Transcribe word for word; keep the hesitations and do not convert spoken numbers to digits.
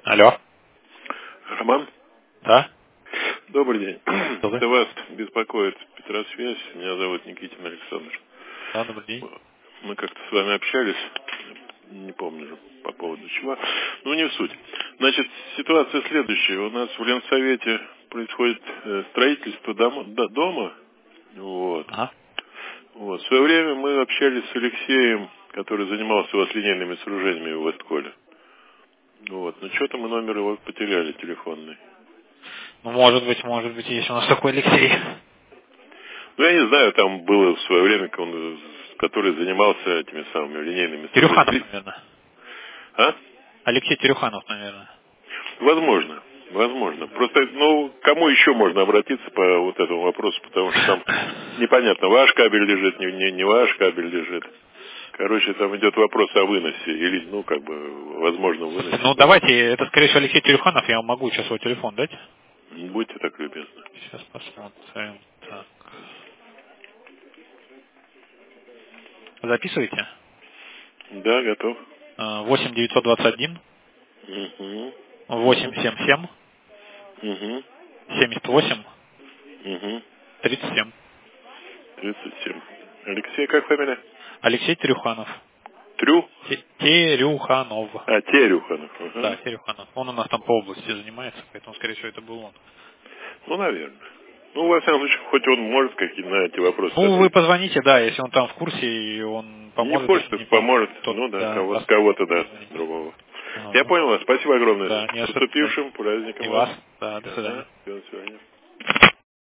Алло. Роман? Да? Добрый день. Добрый. Это вас беспокоит Петросвязь. Меня зовут Никитин Александр. Да, добрый день. Мы как-то с вами общались, не помню же по поводу чего. Ну, не в суть. Значит, ситуация следующая. У нас в Ленсовете происходит э, строительство дома, до- дома. Вот. Ага. Вот. В свое время мы общались с Алексеем, который занимался у вас линейными сооружениями в Вестколе. Вот. Но что-то мы номер его потеряли, телефонный. Ну, может быть, может быть, есть у нас такой Алексей. Ну, я не знаю, там было в свое время, он, который занимался этими самыми линейными Терюханов, сооружениями. наверное. А? Алексей Терюханов, наверное. Возможно, возможно. Просто, ну, кому еще можно обратиться по вот этому вопросу, потому что там непонятно, ваш кабель лежит, не, не, не ваш кабель лежит. Короче, там идет вопрос о выносе, или, ну, как бы, возможно, выносе. Ну, давайте, это, скорее всего, Алексей Терюханов, я вам могу сейчас свой телефон дать. Будьте так любезны. Сейчас посмотрим. Так. Записывайте. Да, готов. восемь девятьсот двадцать один Угу. восемь семь семь Угу. семьдесят восемь Угу. тридцать семь. тридцать семь. Алексей, как фамилия? Алексей Терюханов. Трю? Те- Терюханов. А, Терюханов. Да, Ага. Терюханов. Он у нас там по области занимается, поэтому, скорее всего, это был он. Ну, наверное. Ну, во всяком случае, хоть он может какие на эти вопросы Ну, вы ответить. позвоните, да, если он там в курсе, и он Не в поможет, курсе, если так не поможет, поможет. то Ну да, да, кого, вас кого-то, да, позвоните. другого. Я Ага. понял вас. Спасибо огромное. Да, С не особенно. наступившим праздником И вас. вас. Да, до свидания. Ага, до свидания.